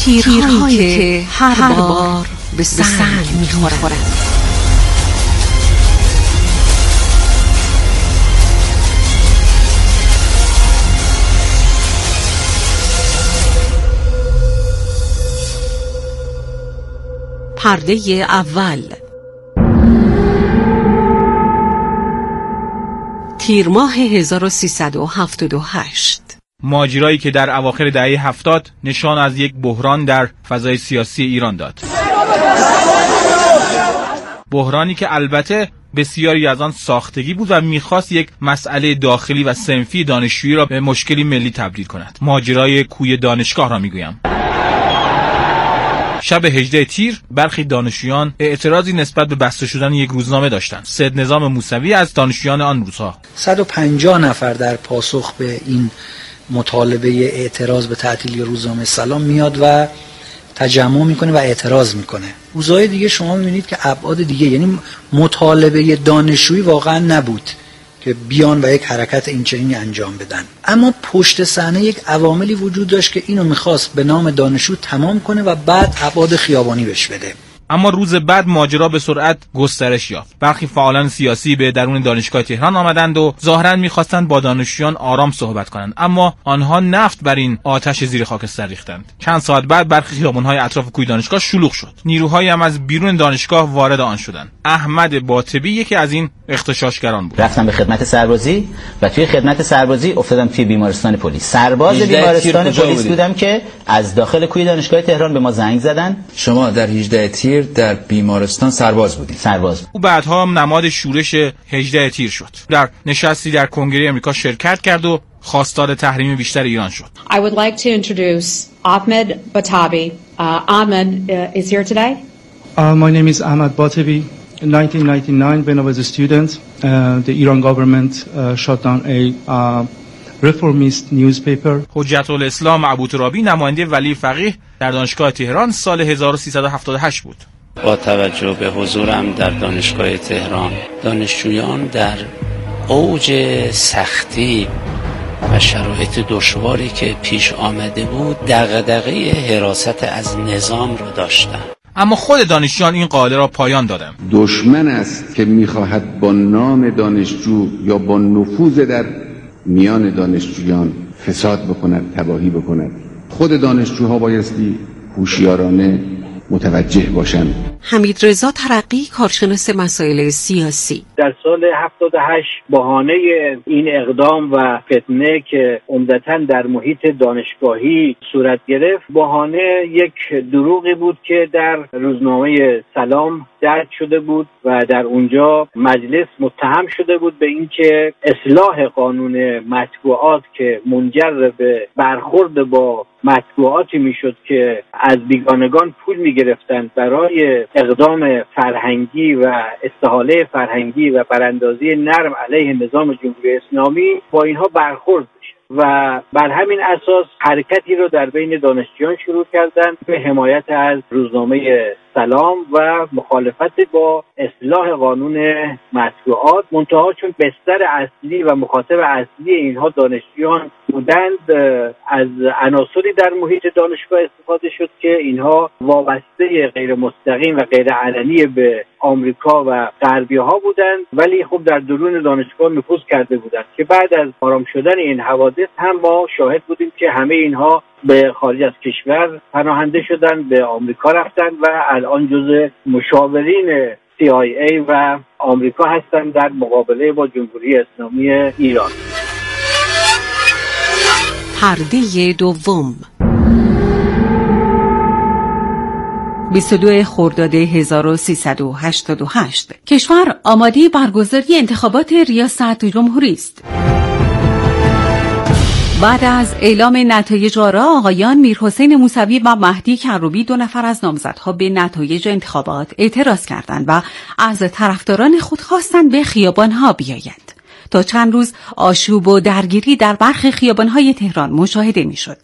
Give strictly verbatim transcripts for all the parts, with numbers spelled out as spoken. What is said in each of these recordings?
تیرهایی که هر بار به سنگ میخورند. پرده اول، تیر ماه هزار و سیصد و هفتاد و هشت. ماجرایی که در اواخر دهه هفتاد نشان از یک بحران در فضای سیاسی ایران داد. بحرانی که البته بسیاری از آن ساختگی بود و میخواست یک مسئله داخلی و صنفی دانشجویی را به مشکلی ملی تبدیل کند. ماجرای کوی دانشگاه را میگویم. شب هجده تیر برخی دانشجویان اعتراضی نسبت به بسته شدن یک روزنامه داشتند. سید نظام موسوی از دانشجویان آن روزها صد و پنجاه نفر در پاسخ به این مطالبه اعتراض به تعطیلی روزنامه سلام میاد و تجمع میکنه و اعتراض میکنه. روزهای دیگه شما میبینید که ابعاد دیگه، یعنی مطالبه دانشجویی واقعا نبود که بیان و یک حرکت اینچنینی انجام بدن، اما پشت صحنه یک عواملی وجود داشت که اینو میخواست به نام دانشجو تمام کنه و بعد ابعاد خیابانی بهش بده. اما روز بعد ماجرا به سرعت گسترش یافت. برخی فعالان سیاسی به درون دانشگاه تهران آمدند و ظاهراً می‌خواستند با دانشجویان آرام صحبت کنند، اما آنها نفت بر این آتش زیر خاکستر ریختند. چند ساعت بعد برخی خیابان‌های اطراف کوی دانشگاه شلوغ شد. نیروهایی هم از بیرون دانشگاه وارد آن شدند. احمد باطبی یکی از این اغتشاشگران بود. رفتم به خدمت سربازی و توی خدمت سربازی افتادم توی بیمارستان پلیس. سرباز بیمارستان پلیس بودم که از داخل کوی دانشگاه تهران به ما زنگ زدن. شما در هجده تیر در بیمارستان سرباز بودید. سرباز. او بعدها نماد شورش هجده تیر شد. در نشستی در کنگره آمریکا شرکت کرد و خواستار تحریم بیشتر ایران شد. I would like to introduce Ahmed Batabi. Uh, Ahmed uh, is here today. Uh, my name is Ahmed Batabi. In nineteen ninety-nine, when I was a student, uh, the Iran government uh, shut down a uh, reformist newspaper. حجت الاسلام ابوترابی نماینده ولی فقیه در دانشگاه تهران سال هزار و سیصد و هفتاد و هشت بود. با توجه به حضورم در دانشگاه تهران، دانشجویان در اوج سختی و شرایط دشواری که پیش آمده بود دغدغه حراست از نظام را داشتند. اما خود دانشجویان این قاعده را پایان دادند. دشمن است که می‌خواهد با نام دانشجو یا با نفوذ در میان دانشجویان فساد بکند، تباهی بکند. خود دانشجوها بایستی هوشیارانه متوجه باشند. حمید رضا ترقی، کارشناس مسائل سیاسی: در سال هفتاد و هشت بهانه این اقدام و فتنه که عمدتاً در محیط دانشگاهی صورت گرفت، بهانه یک دروغی بود که در روزنامه سلام درج شده بود و در اونجا مجلس متهم شده بود به اینکه اصلاح قانون مطبوعات که منجر به برخورد با مطبوعاتی میشد که از بیگانگان پول میگرفتند برای اقدام فرهنگی و استحاله فرهنگی و براندازی نرم علیه نظام جمهوری اسلامی، با اینها برخورد و بر همین اساس حرکتی رو در بین دانشجویان شروع کردند به حمایت از روزنامه سلام و مخالفت با اصلاح قانون مطبوعات. منتها چون بستر اصلی و مخاطب اصلی اینها دانشجویان بودند، از عناصری در محیط دانشگاه استفاده شد که اینها وابسته غیر مستقیم و غیر علنی به آمریکا و غربی ها بودند، ولی خب در درون دانشگاه نفوذ کرده بودند که بعد از آرام شدن این حوادث هم ما شاهد بودیم که همه اینها به خارج از کشور پناهنده شدند، به آمریکا رفتند و الان جزء مشاورین سی آی ای و آمریکا هستند در مقابله با جمهوری اسلامی ایران. پرده دوم، بیست و دو خرداد هزار و سیصد و هشتاد و هشت. کشور آماده برگزاری انتخابات ریاست جمهوری است. بعد از اعلام نتایج آرا، آقایان میرحسین موسوی و مهدی کروبی، دو نفر از نامزدها، به نتایج انتخابات اعتراض کردند و از طرفداران خود خواستند به خیابانها بیایند. تا چند روز آشوب و درگیری در برخی خیابانهای تهران مشاهده میشد.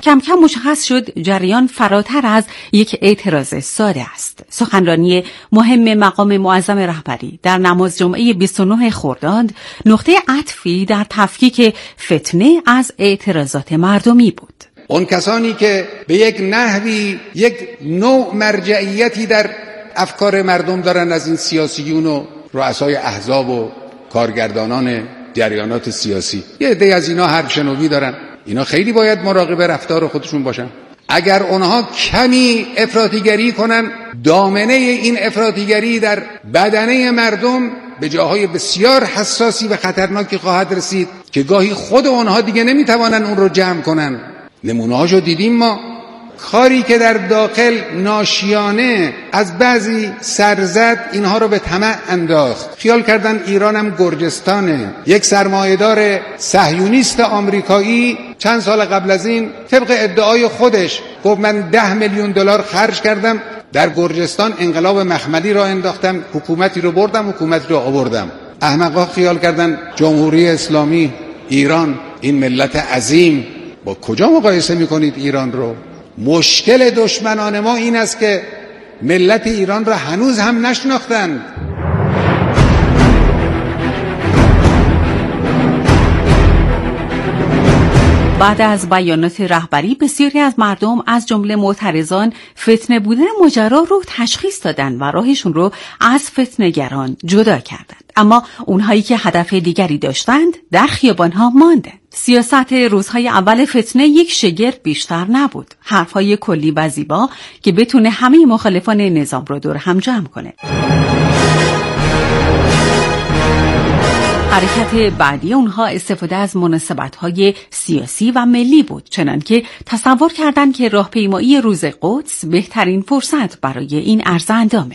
کم کم مشخص شد جریان فراتر از یک اعتراض ساده است. سخنرانی مهم مقام معظم رهبری در نماز جمعه بیست و نه خرداد نقطه عطفی در تفکیک فتنه از اعتراضات مردمی بود. اون کسانی که به یک نحوی یک نوع مرجعیتی در افکار مردم دارن، از این سیاسیون و رؤسای احزاب و کارگردانان جریانات سیاسی، یه عده از اینا هر شنوی دارن، اینا خیلی باید مراقب رفتار خودشون باشن. اگر اونها کمی افراطیگری کنن، دامنه این افراطیگری در بدنه مردم به جاهای بسیار حساسی و خطرناکی خواهد رسید که گاهی خود اونها دیگه نمیتوانن اون رو جمع کنن. نمونه‌هاشو دیدیم ما. کاری که در داخل ناشیانه از بعضی سرزد اینها رو به طمع انداخت. خیال کردن ایرانم گرجستانه. یک سرمایه‌دار صهیونیست آمریکایی چند سال قبل از این طبق ادعای خودش گفت من ده میلیون دلار خرج کردم در گرجستان انقلاب مخملی را انداختم، حکومتی رو بردم، حکومتی رو آوردم. احمقا خیال کردن جمهوری اسلامی، ایران، این ملت عظیم، با کجا مقایسه میکنید ایران رو؟ مشکل دشمنان ما این است که ملت ایران را هنوز هم نشناختند. بعد از بیانات رهبری بسیاری از مردم از جمله معترضان فتنه بودن ماجرا رو تشخیص دادن و راهشون رو از فتنه‌گران جدا کردند. اما اونهایی که هدف دیگری داشتند در خیابان‌ها ماندند. سیاست روزهای اول فتنه یک شگرد بیشتر نبود. حرفهای کلی و زیبا که بتونه همه مخالفان نظام رو دور هم جمع کنه. حرکت بعدی اونها استفاده از مناسبت‌های سیاسی و ملی بود، چنانکه تصور کردند که راهپیمایی روز قدس بهترین فرصت برای این عرض اندامه.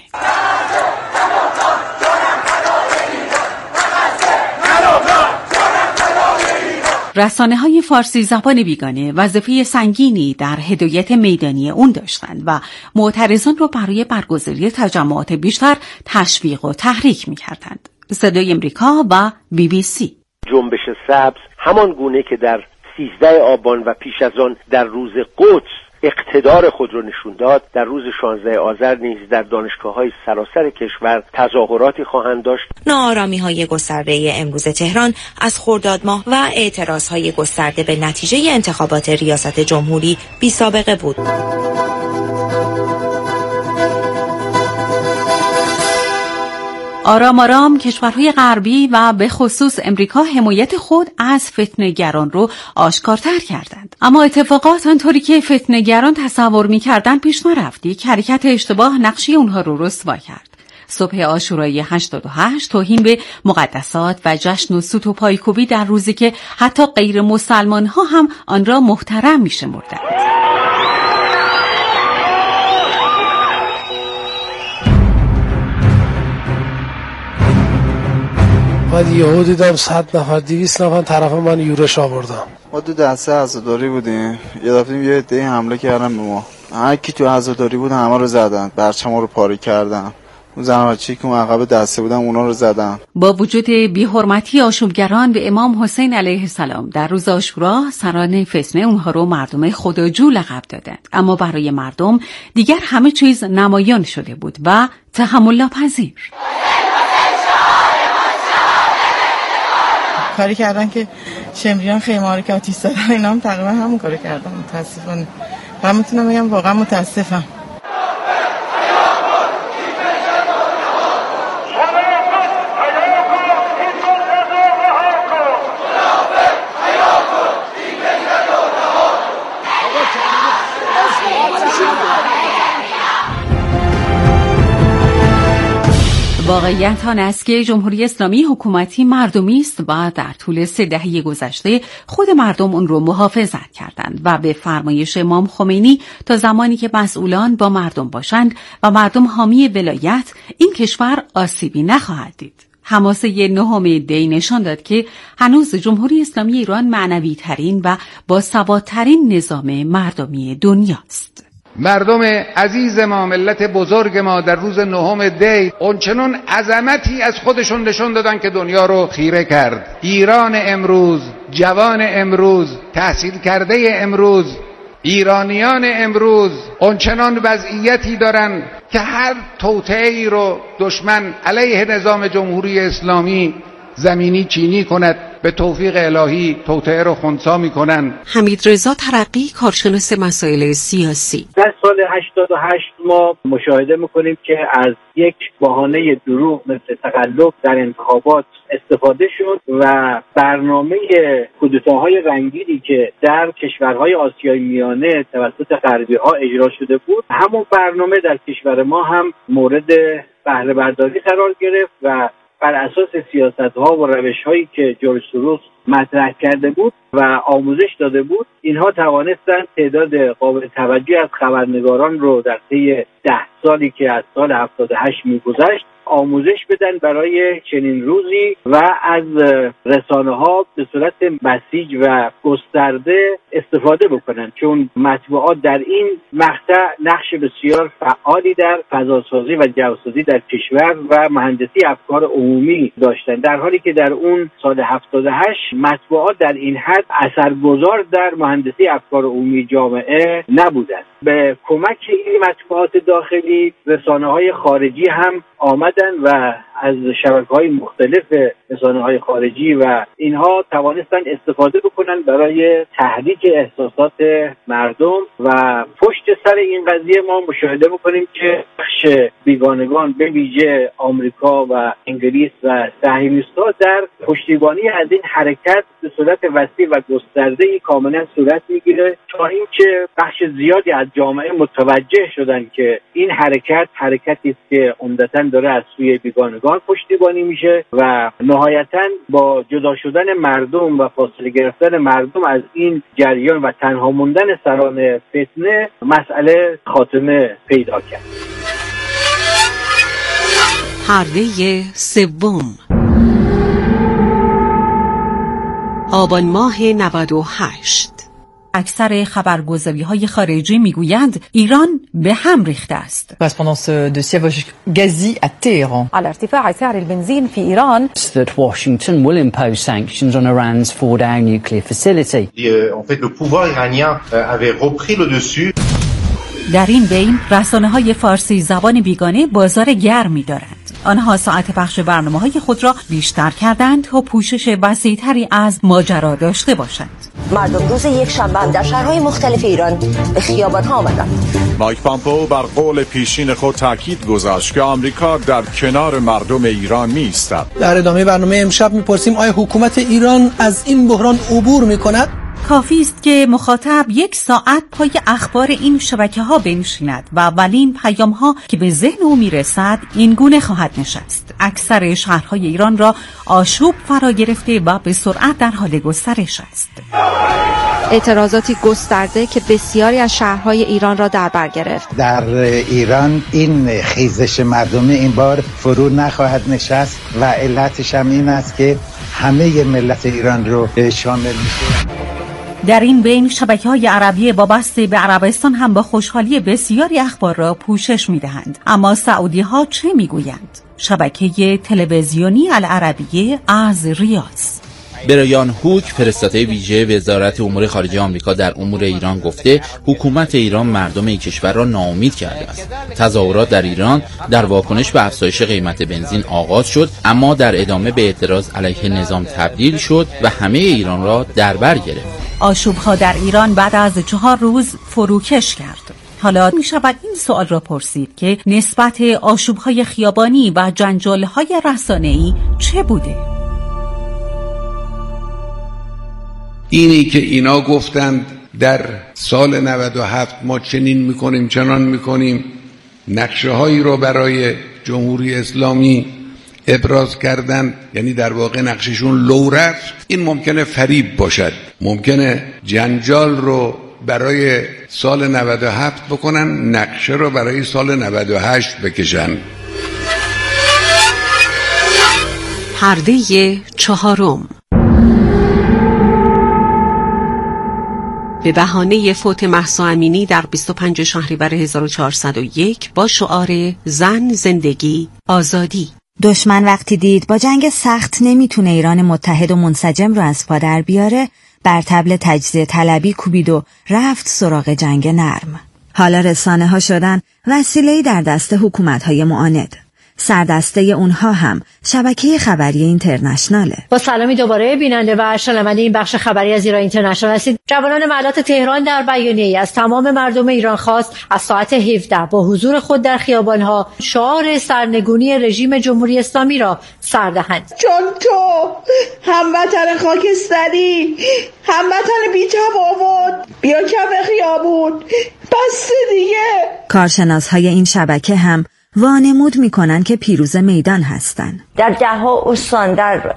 رسانه‌های فارسی زبان بیگانه وظیفه سنگینی در هدایت میدانی اون داشتند و معترضان رو برای برگزاری تجمعات بیشتر تشویق و تحریک می‌کردند. صدای امریکا و بی بی سی. جنبش سبز همان گونه که در سیزده آبان و پیش از آن در روز قدس اقتدار خود را نشون داد، در روز شانزده آذر نیز در دانشگاه‌های سراسر کشور تظاهراتی خواهند داشت. ناآرامی‌های گسترده امروز تهران از خرداد ماه و اعتراض‌های گسترده به نتیجه انتخابات ریاست جمهوری بی سابقه بود. آرام آرام کشورهای غربی و به خصوص امریکا حمایت خود از فتنه‌گران رو آشکارتر کردند. اما اتفاقات آنطوری که فتنه‌گران تصور می‌کردند پیش نرفت. یک حرکت اشتباه نقشه اونها رو رسوا کرد. صبح عاشورای هشتاد و هشت توهین به مقدسات و جشن و سوت و پایکوبی در روزی که حتی غیر مسلمان‌ها هم آن را محترم می‌شمردند. بعد یهو دیدم صد نفر دویست نفر طرف من یورش آوردم. ما دو دسته عزاداری بودیم، یه دفعه یه عده حمله کردن به ما. هر کی تو عزاداری بود همه رو زدن، برچما رو پاره کردن. اون زن بچه‌ای که اون عقب دسته بودن اونا رو زدن. با وجود بی‌حرمتی آشوبگران به امام حسین علیه السلام در روز عاشورا، سران فتنه اونها رو مردم خداجو لقب دادند. اما برای مردم دیگر همه چیز نمایان شده بود و تحمل ناپذیر. کاری کردن که شمریان خیمه ها رو که آتیش زدن، اینا هم تقریبا همون کارو کردن. متاسفانه من میتونم بگم واقعا متاسفم. واقعیت آن است که جمهوری اسلامی حکومتی مردمی است و در طول سه دهه گذشته خود مردم اون رو محافظت کردند و به فرمایش امام خمینی تا زمانی که مسئولان با مردم باشند و مردم حامی ولایت، این کشور آسیبی نخواهد دید. حماسه نهم دی نشان داد که هنوز جمهوری اسلامی ایران معنوی ترین و با ثبات‌ترین نظام مردمی دنیاست. مردم عزیز ما، ملت بزرگ ما در روز نهم دی اونچنان عظمتی از خودشون نشون دادن که دنیا رو خیره کرد. ایران امروز، جوان امروز، تحصیل کرده امروز، ایرانیان امروز اونچنان وضعیتی دارن که هر توطئه‌ای رو دشمن علیه نظام جمهوری اسلامی زمینی چینی کند، به توفیق الهی توطئه رو خنثی میکنن. حمیدرضا ترقی، کارشناس مسائل سیاسی: در سال هشتاد و هشت ما مشاهده میکنیم که از یک بهانه دروغ مثل تقلب در انتخابات استفاده شد و برنامه کودتاهای رنگینی که در کشورهای آسیای میانه توسط غربی ها اجرا شده بود، همون برنامه در کشور ما هم مورد بهره برداری قرار گرفت و بر اساس سیاست‌ها و روش‌هایی که جورج سوروس مطرح کرده بود و آموزش داده بود، اینها توانستند تعداد قابل توجهی از خبرنگاران رو در طی ده سالی که از سال هفتاد و هشت می‌گذشت آموزش بدن برای چنین روزی و از رسانه‌ها به صورت بسیج و گسترده استفاده بکنن، چون مطبوعات در این مقطع نقش بسیار فعالی در فضاسازی و جوسازی در کشور و مهندسی افکار عمومی داشتند، در حالی که در اون سال هفتاد و هشت مطبوعات در این حد اثرگذار در مهندسی افکار عمومی جامعه نبودند. به کمک این مطبوعات داخلی رسانه‌های خارجی هم آمدن و از شبکه‌های مختلف رسانه‌های خارجی و اینها توانستن استفاده بکنن برای تحریک احساسات مردم و پشت سر این قضیه ما مشاهده می‌کنیم که بخش بیگانگان به ویژه آمریکا و انگلیس و صهیونیست‌ها در پشتیبانی از این حرکت به صورت وسیع و گسترده‌ای کاملا صورت می‌گیره تا اینکه بخش زیادی از جامعه متوجه شدن که این حرکت حرکتی است که عمدتاً داره از سوی بیگانگان پشتیبانی میشه و نهایتاً با جدا شدن مردم و فاصله گرفتن مردم از این جریان و تنها موندن سران فتنه مسئله خاتمه پیدا کرد. پرده سوم، آبان ماه نود و هشت. اکثر خبرگزاری‌های خارجی میگویند ایران به هم ریخته است. Correspondance de siège gazi à Téhéran. على ارتفاع سعر البنزين في إيران. That Washington will impose sanctions on Iran's Fordow nuclear facility. En fait, le pouvoir iranien avait repris le dessus. در این بین رسانه‌های فارسی زبان بیگانه بازار گرمی دارند. آنها ساعت پخش برنامه‌های خود را بیشتر کردند تا پوشش وسیع‌تری از ماجرا داشته باشند. مردم روز یک شنبه در شهرهای مختلف ایران به خیابان‌ها آمدند. مایک پامپئو بر قول پیشین خود تاکید گذاشت که آمریکا در کنار مردم ایران می‌ایستد. در ادامه برنامه امشب می‌پرسیم آیا حکومت ایران از این بحران عبور می‌کند؟ کافی است که مخاطب یک ساعت پای اخبار این شبکه‌ها بنشیند و اولین پیام‌ها که به ذهن او میرسد این گونه خواهد نشست: اکثر شهرهای ایران را آشوب فرا گرفته و به سرعت در حال گسترش است. اعتراضاتی گسترده که بسیاری از شهرهای ایران را در بر گرفت. در ایران این خیزش مردمی این بار فرو نخواهد نشست و علتش هم این است که همه ملت ایران رو شامل میشه. در این بین شبکه‌های عربی وابسته به عربستان هم با خوشحالی بسیاری اخبار را پوشش می‌دهند. اما سعودی‌ها چه می‌گویند؟ شبکه تلویزیونی العربیه از ریاض: برایان هوک، فرستاده ویژه وزارت امور خارجه آمریکا در امور ایران، گفته حکومت ایران مردم این کشور را ناامید کرده است. تظاهرات در ایران در واکنش به افزایش قیمت بنزین آغاز شد، اما در ادامه به اعتراض علیه نظام تبدیل شد و همه ایران را در بر گرفت. آشوب‌ها در ایران بعد از چهار روز فروکش کرد. حالا می شود این سوال را پرسید که نسبت آشوب‌های خیابانی و جنجال‌های رسانه‌ای چه بوده؟ اینی که اینا گفتند در سال نود و هفت ما چنین میکنیم چنان میکنیم، نقشه هایی رو برای جمهوری اسلامی ابراز کردن، یعنی در واقع نقششون لو رفت، این ممکنه فریب باشد، ممکنه جنجال رو برای سال نود و هفت بکنن، نقشه رو برای سال نود و هشت بکشن. پرده چهارم. به بهانه فوت مهسا امینی در بیست و پنجم شهریور هزار و چهارصد و یک با شعار زن، زندگی، آزادی، دشمن وقتی دید با جنگ سخت نمیتونه ایران متحد و منسجم رو از پا در بیاره، بر طبل تجزیه طلبی کوبید و رفت سراغ جنگ نرم. حالا رسانه ها شدن وسیله‌ای در دست حکومت های معاند. سردسته اونها هم شبکه خبری اینترنشناله. با سلامی دوباره بیننده و شنونده این بخش خبری از ایران اینترنشنال هستید. جوانان ملات تهران در بیانیه‌ای از تمام مردم ایران خواست از ساعت هفده با حضور خود در خیابان‌ها شعار سرنگونی رژیم جمهوری اسلامی را سر دهند. چون تو هموطن خاکستری، هموطن بی تفاوت، بیا کف خیابون، بس دیگه. کارشناس‌های این شبکه هم وانمود میکنن که پیروز میدان هستن. در ده ها استان، در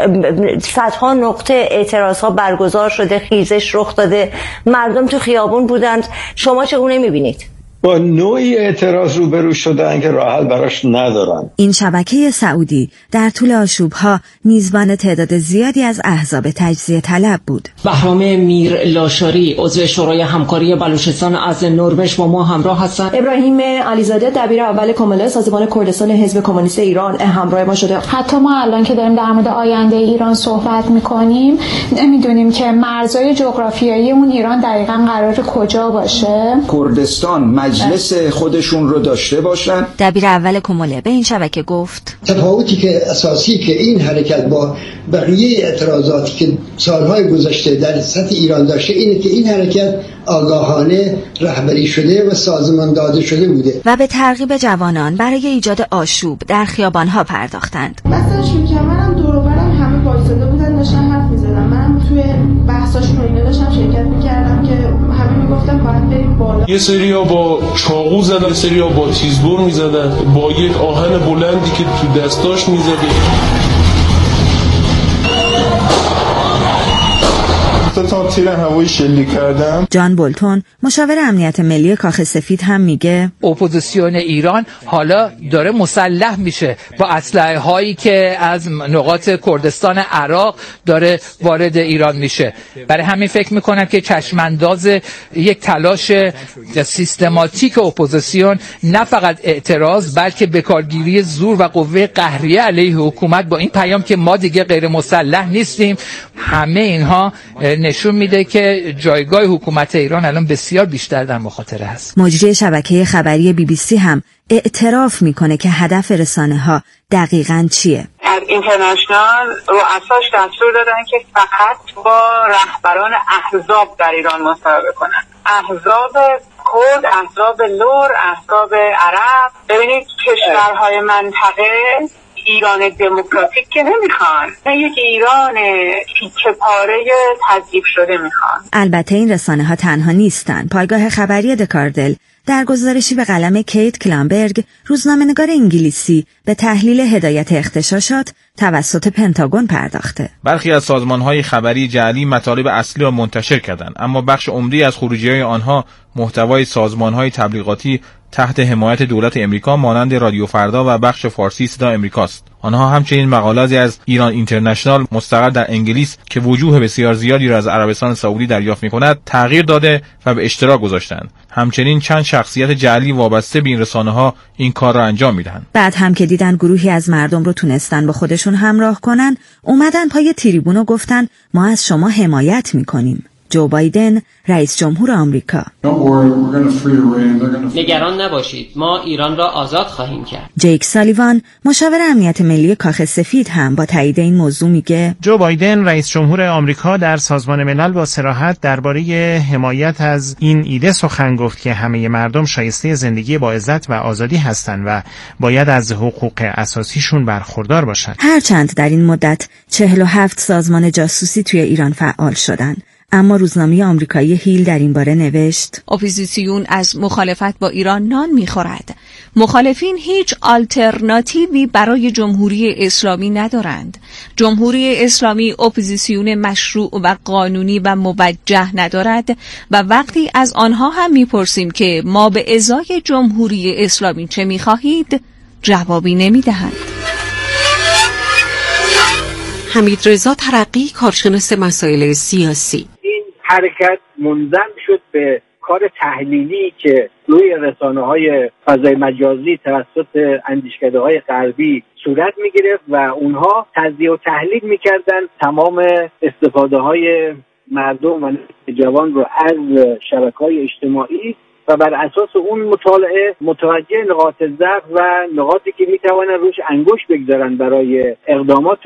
صدها نقطه اعتراض ها برگزار شده، خیزش رخ داده، مردم تو خیابون بودند. شما چگونه میبینید؟ با نوعی اعتراض روبرو شدن که راه حل براش ندارن. این شبکه سعودی در طول آشوب‌ها میزبان تعداد زیادی از احزاب تجزیه طلب بود. بهرام میر لاشاری عضو شورای همکاری بلوچستان از نروژ با ما همراه هستند. ابراهیم علیزاده دبیر اول کمله سازمان کردستان حزب کمونیست ایران همراه ما شده. حتی ما الان که داریم در مورد آینده ایران صحبت می‌کنیم نمیدونیم که مرزهای جغرافیایی اون ایران دقیقاً قرار کجا باشه. کردستان مجلس خودشون رو داشته باشن. دبیر اول کمله به این شبکه گفت تفاوتی که اساسی که این حرکت با بقیه اعتراضاتی که سالهای گذشته در سطح ایران داشته اینه که این حرکت آگاهانه رهبری شده و سازمان داده شده بوده و به ترغیب جوانان برای ایجاد آشوب در خیابان‌ها پرداختند. مثلا شون منم دور و برم همه وایساده بودن داشتن حرف می‌زدن. منم توی بحثاشون و اینا داشتم شرکت می‌کردم که همه میگفتن باید بریم بالا. یه سری‌ها با چاقو زدن، یه سری‌ها با تیزبر می‌زدن، با یک آهن بلندی که تو دستاش می‌زدن. تا تیر هوایی شلیک کردن. جان بولتون مشاور امنیت ملی کاخ سفید هم میگه اپوزیسیون ایران حالا داره مسلح میشه با اسلحه هایی که از نقاط کردستان عراق داره وارد ایران میشه. برای همین فکر میکنم که چشمانداز یک تلاش سیستماتیک اپوزیسیون نه فقط اعتراض بلکه بکارگیری زور و قوه قهریه علیه حکومت با این پیام که ما دیگه غیر مسلح نیستیم، همه اینها نشون میده که جایگاه حکومت ایران الان بسیار بیشتر در مخاطره است. مجری شبکه خبری بی بی سی هم اعتراف میکنه که هدف رسانه ها دقیقاً چیه. از اینترنشنال رؤساش دستور دادن که فقط با رهبران احزاب در ایران مصاحبه کنن. احزاب کرد، احزاب لور، احزاب عرب. ببینید کشورهای منطقه ایران دموکراتیک که نمیخوان، یک ایران تیکه پاره تضعیف شده میخوان. البته این رسانه ها تنها نیستن. پایگاه خبری دکاردل در گزارشی به قلم کیت کلامبرگ، روزنامه‌نگار انگلیسی، به تحلیل هدایت اغتشاشات توسط پنتاگون پرداخته. برخی از سازمان‌های خبری جعلی مطالب اصلی را منتشر کردند، اما بخش عمده از خروجی‌های آنها محتوای سازمان‌های تبلیغاتی تحت حمایت دولت امریکا مانند رادیو فردا و بخش فارسی صدا امریکاست. آنها همچنین مقالاتی از ایران اینترنشنال مستقر در انگلیس که وجوه بسیار زیادی را از عربستان سعودی دریافت می‌کند تغییر داده و به اشتراک گذاشتند. همچنین چند شخصیت جعلی وابسته به این رسانه‌ها این کار را انجام می‌دهند. بعد هم که دیدن گروهی از مردم رو تونستن با خودشون همراه کنن، اومدن پای تریبون و گفتن ما از شما حمایت می‌کنیم. جو بایدن، رئیس جمهور آمریکا: نگران نباشید، ما ایران را آزاد خواهیم کرد. جیک سالیوان، مشاور امنیت ملی کاخ سفید، هم با تایید این موضوع میگه جو بایدن رئیس جمهور آمریکا در سازمان ملل با صراحت درباره حمایت از این ایده سخن گفت که همه مردم شایسته زندگی با عزت و آزادی هستند و باید از حقوق اساسیشون برخوردار باشند. هرچند در این مدت چهل و هفت سازمان جاسوسی توی ایران فعال شدند، اما روزنامه آمریکایی هیل در این باره نوشت اپوزیسیون از مخالفت با ایران نان می‌خورد. مخالفین هیچ آلترناتیوی برای جمهوری اسلامی ندارند. جمهوری اسلامی اپوزیسیون مشروع و قانونی و موجه ندارد و وقتی از آنها هم می‌پرسیم که ما به ازای جمهوری اسلامی چه می‌خواهید، جوابی نمی‌دهند. حمید رضا ترقی، کارشناس مسائل سیاسی: این حرکت منظم شد به کار تحلیلی که روی رسانه‌های فضای مجازی توسط اندیشکده‌های غربی صورت می‌گرفت و اونها تجزیه و تحلیل می‌کردن تمام استفاده‌های مردم و جوان رو از شبکه‌های اجتماعی و بر اساس اون مطالعه متوجه نقاط ضعف و نقاطی که میتوانن روش انگشت بگذارن برای اقدامات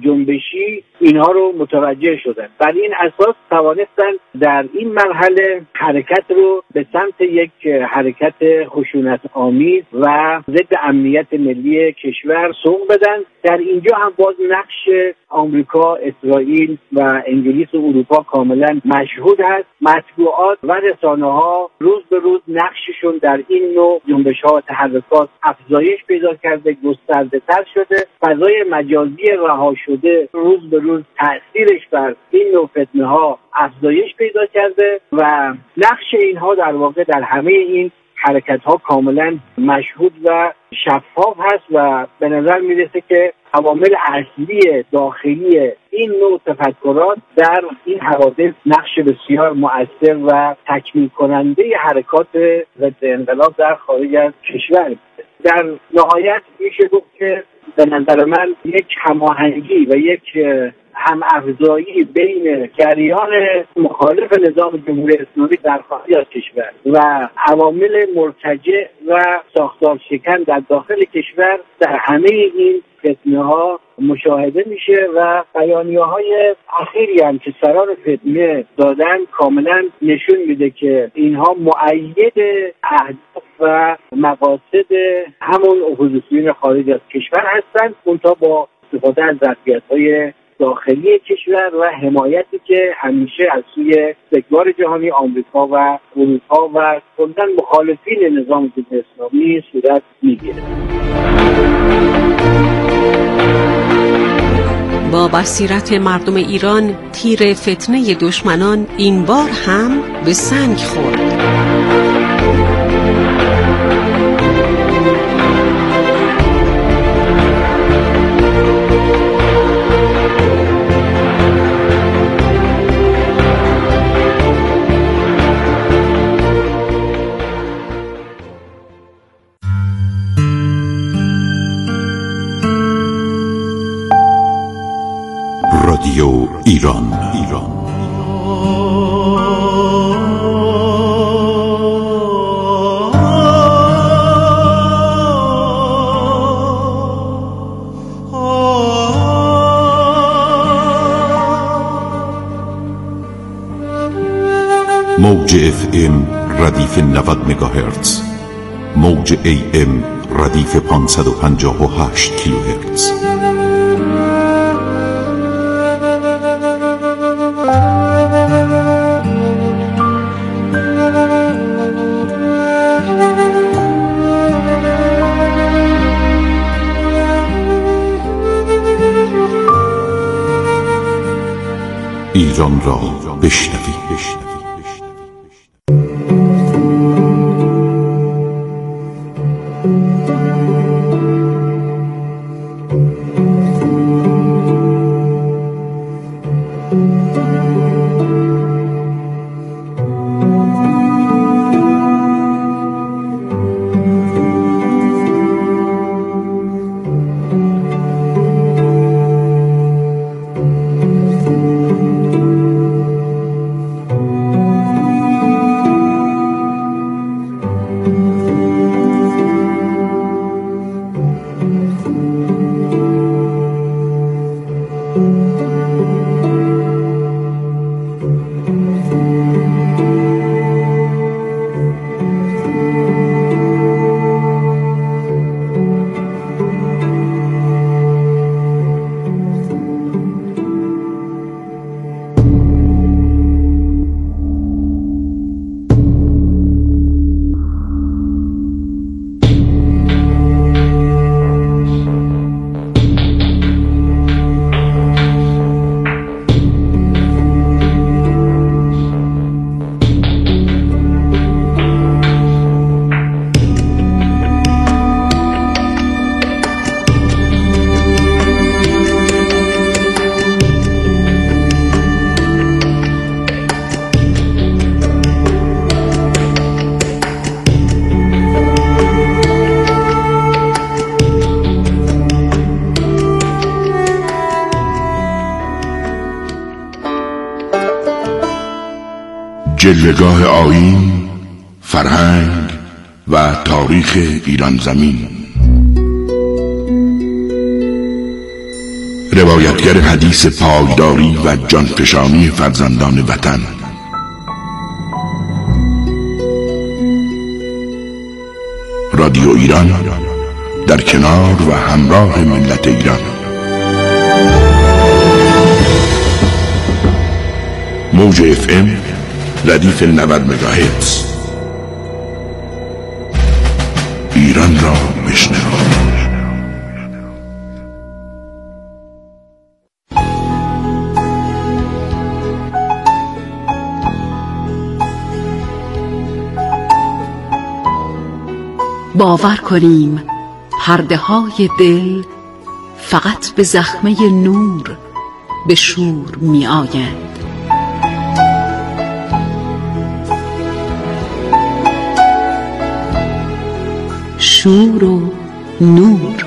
جنبشی اینها رو متوجه شدن. بر این اساس توانستن در این مرحله حرکت رو به سمت یک حرکت خشونت آمیز و ضد امنیت ملی کشور سوق بدن. در اینجا هم باز نقش آمریکا، اسرائیل و انگلیس و اروپا کاملا مشهود هست. مطبوعات و رسانه‌ها روز به روز نقششون در این نوع جنبش‌ها و تحرکات افزایش پیدا کرده، گسترده‌تر شده. فضای مجازی رها شده روز به روز تأثیرش بر این نوع فتنه‌ها افزایش پیدا کرده و نقش اینها در واقع در همه این حرکت‌ها کاملا مشهود و شفاف هست و به نظر میرسه که عوامل اصلی داخلی این نوع تفکرات در این حوادث نقش بسیار مؤثر و تکمیل کننده حرکات ضد انقلاب در خارج از کشور. در نهایت میشه گفت که به نظر من یک هماهنگی و یک هم افزایی بین جریان مخالف نظام جمهوری اسلامی در خارج از کشور و عوامل مرتجع و ساختار شکن در داخل کشور در همه این فتنه ها مشاهده میشه و بیانیه های اخیری هم که سران فتنه دادن کاملا نشون میده که اینها مؤید اهداف و مقاصد همون اپوزیسیون خارج از کشور هستند، منتها با استفاده از ظرفیت‌های داخلی کشور و حمایتی که همیشه از سوی استکبار جهانی آمریکا و اروپا و کلاً مخالفین نظام جمهوری اسلامی صورت میگیره. با بصیرت مردم ایران تیر فتنه دشمنان این بار هم به سنگ خورد. رادیو ایران ایران موج اف ام ردیف نود مگاهرتز، موج ای ام ردیف پانصد و پنجاه و هشت کیلوهرتز. ایران را بشنوید. جلوه‌گاه آیین، فرهنگ و تاریخ ایران زمین. روایتگر حدیث پایداری و جانفشانی فرزندان وطن. رادیو ایران در کنار و همراه ملت ایران. موج اف ام ردیف نود مگاهرتز. ایران را بشنو. باور کنیم پرده های دل فقط به زخمه نور به شور می آیند. شور و نور.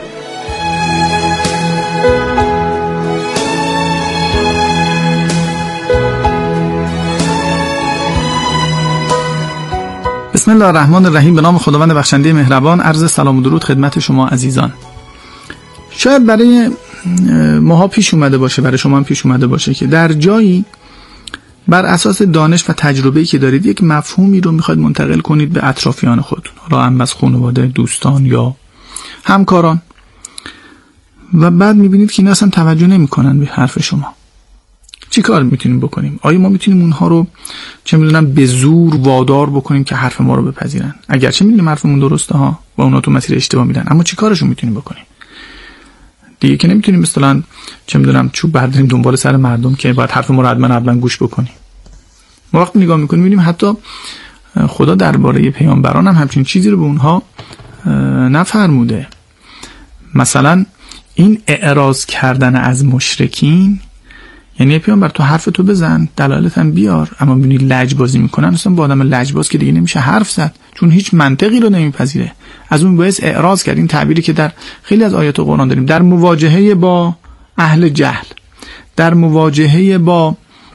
بسم الله الرحمن الرحیم. به نام خداوند بخشنده مهربان. عرض سلام و درود خدمت شما عزیزان. شاید برای ماها پیش اومده باشه، برای شما هم پیش اومده باشه که در جایی بر اساس دانش و تجربه‌ای که دارید یک مفهومی رو میخواید منتقل کنید به اطرافیان خودتون، حالا هم از خانواده، دوستان یا همکاران، و بعد میبینید که اینا اصلا توجه نمیکنن به حرف شما. چی کار میتونیم بکنیم؟ آیا ما میتونیم اونها رو چه میدونم به زور وادار بکنیم که حرف ما رو بپذیرن؟ اگرچه میدونیم حرفمون درسته ها و اونا تو مسیر اشتباه میرن، اما چی کارشون میتونیم بکنیم؟ دیگه که نمیتونیم مثلا چه میدونم چوب برداریم دنبال سر مردم که باید حرف ما رو حتما حتما گوش بکنیم. ما وقتی نگاه میکنیم میبینیم حتی خدا درباره پیامبران هم همچین چیزی رو به اونها نفرموده. مثلا این اعراض کردن از مشرکین، یعنی پیامبر تو حرف تو بزن، دلالت هم بیار، اما میبینی لجبازی میکنن. اصلا با آدم لجباز که دیگه نمیشه حرف زد، چون هیچ منطقی رو نمیپذیره. از اون باعث اعراض کرد. این تعبیری که در خیلی از آیات قرآن داریم، در مواجهه با اهل جهل، در مواجهه با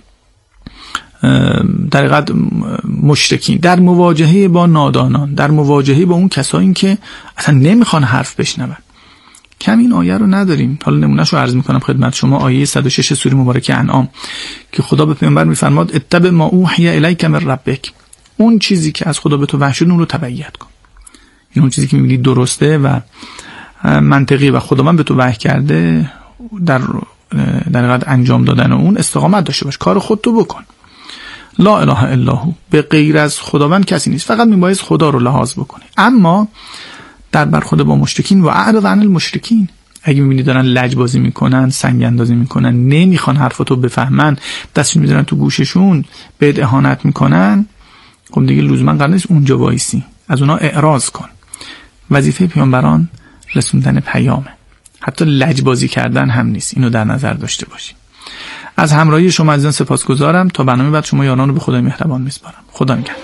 در حقیقت مشرکین، در مواجهه با نادانان، در مواجهه با اون کسایی که اصلا نمیخوان حرف بشنون. کم این آیه رو نداریم. حالا نمونهشو عرض میکنم خدمت شما. آیه صد و شش سوره مبارکه انعام که خدا به پیامبر میفرماد اتبع ما اوحی الیک من ربک، اون چیزی که از خدا به تو وحی شد اون رو تبعیت کن. این اون چیزی که میبینی درسته و منطقی و خدا من به تو وحی کرده، در در حقیقت انجام دادن اون استقامت داشته باش، کار خود تو بکن. لا اله الا هو، به غیر از خداوند کسی نیست، فقط میباید خدا رو لحاظ بکنی. اما در برخورد با مشرکین و اعرض عن المشرکین، اگه میبینی دارن لجبازی میکنن، سنگ اندازی میکنن، نمیخوان حرفتو بفهمن، دستشون میذارن تو گوششون، بهت اهانت میکنن، خب دیگه لزوما قرار نیست اونجا وایسی، از اونا اعراض کن. وظیفه پیامبران رسوندن پیامه، حتی لجبازی کردن هم نیست. اینو در نظر داشته باشی. از همراهی شما عزیزان سپاسگزارم. تا برنامه بعد شما یاران رو به خدای مهربان میسپارم. خدا نگهدار.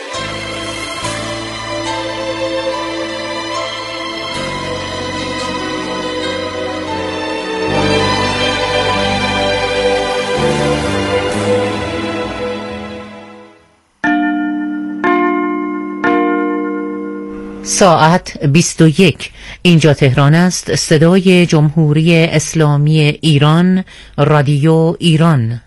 ساعت بیست و یک. اینجا تهران است. صدای جمهوری اسلامی ایران، رادیو ایران.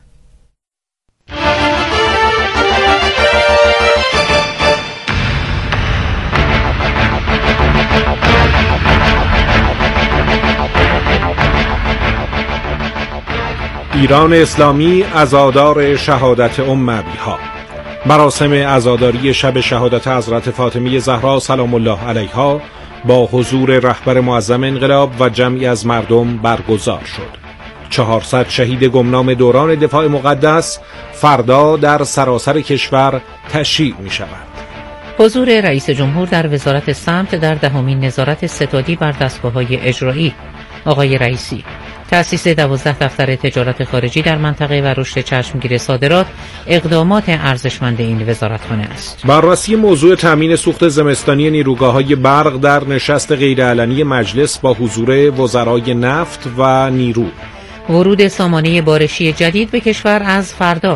ایران اسلامی عزادار شهادت ام ابیها. مراسم عزاداری شب شهادت حضرت فاطمه زهرا سلام الله علیها با حضور رهبر معظم انقلاب و جمعی از مردم برگزار شد. چهارصد شهید گمنام دوران دفاع مقدس فردا در سراسر کشور تشییع می شود. حضور رئیس جمهور در وزارت سمت در دهمین نظارت ستادی بر دستگاه‌های اجرایی. آقای رئیسی: تأسیس دوازده دفتر تجارت خارجی در منطقه و رشد چشمگیر صادرات اقدامات ارزشمند این وزارتخانه است. بررسی موضوع تامین سوخت زمستانی نیروگاه‌های برق در نشست غیرعلنی مجلس با حضور وزرای نفت و نیرو. ورود سامانه بارشی جدید به کشور از فردا.